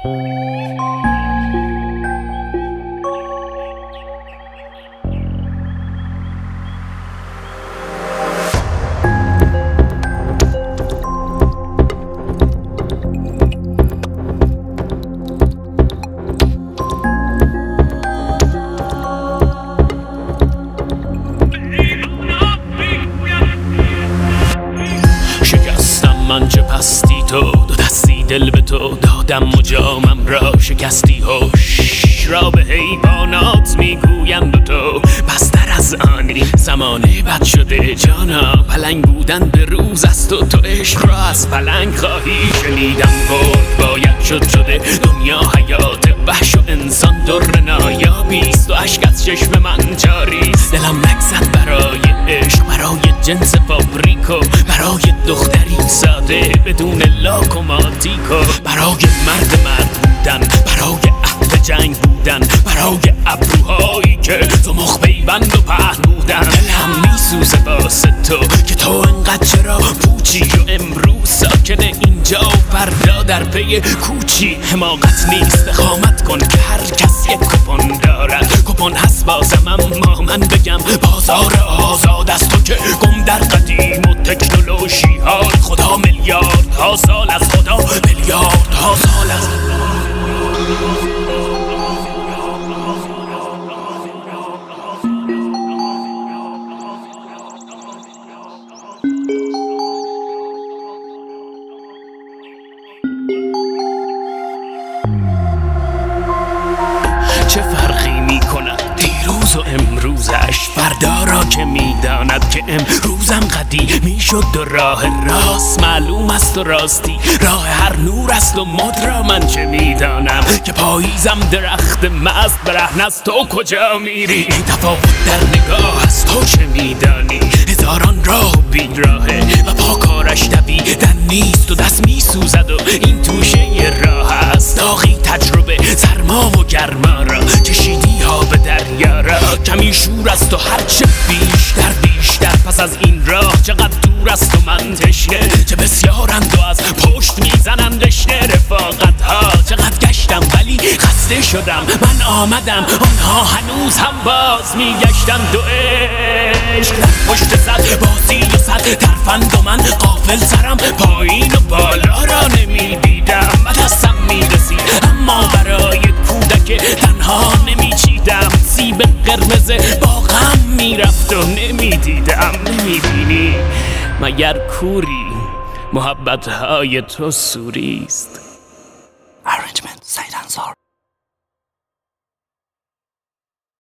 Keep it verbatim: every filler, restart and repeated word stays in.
من چه پستی تو دو دستی دل به تو دادم و جامم را شکستی هوش را به حیوانات میگویم به تو بستر از آنی زمانه بد شده جانا پلنگ بودن به روز است و تو عشق را از پلنگ خواهی شنیدم برد باید شد شده دنیا حیات وحش و انسان در نایابیست و اشک از چشم من جاریست دلم نگزد برای عشق برای جنس فابریکو برای دختری ساده بدون لاک و ماتیکو برای مرد مرد بودن برای عهد جنگ بودن برای ابروهایی که تو مخ پیوند و پهن بودن دلم میسوزه واسه تو که تو انقدر چرا پوچی و امروز ساکن اینجا و فردا در پی کوچی حماقت نیست اقامت کن که هر کس یک کپون دارد کپون هست بازم اما من بگم بازار آزاد است تو که گم در قدیم و تکنولوژی ها خدا میلیارد ها سال از خدا میلیارد ها سال از چه فرقی میکند دیروز و امروزش فردا را که میداند که امروزم قدیمی شد و راه راست معلوم است و راستی راه هر نور است و مد را من چه میدانم که پاییزم درخت مست برهن از تو کجا میری تفاوت در نگاه است تو چه میدانی هزاران راه و بیراهه و پا کارش دویدن نیست و دست میسوزد و این توشه راه است داغی تجربه سرما و گرما را چشیدی ها به دریا را کمی شور است و هرچه بیشتر بیشتر پس از این راه چقدر دور است و من تشنه چه بسیارند و از پشت میزنند رشته رفاقت ها چقدر گشتم ولی خسته شدم من آمدم آنها هنوز هم باز میگشتند و عشق در پشت صد بازی و صد ترفند و من غافل سرم پایین و بالا را نمیدیدم و دستم میرسید اما برای کودک تنها نمیچیدم سیب قرمز باغم میرفت و نمیدیدم نمیبینی مگر کوری محبت های تو سوریست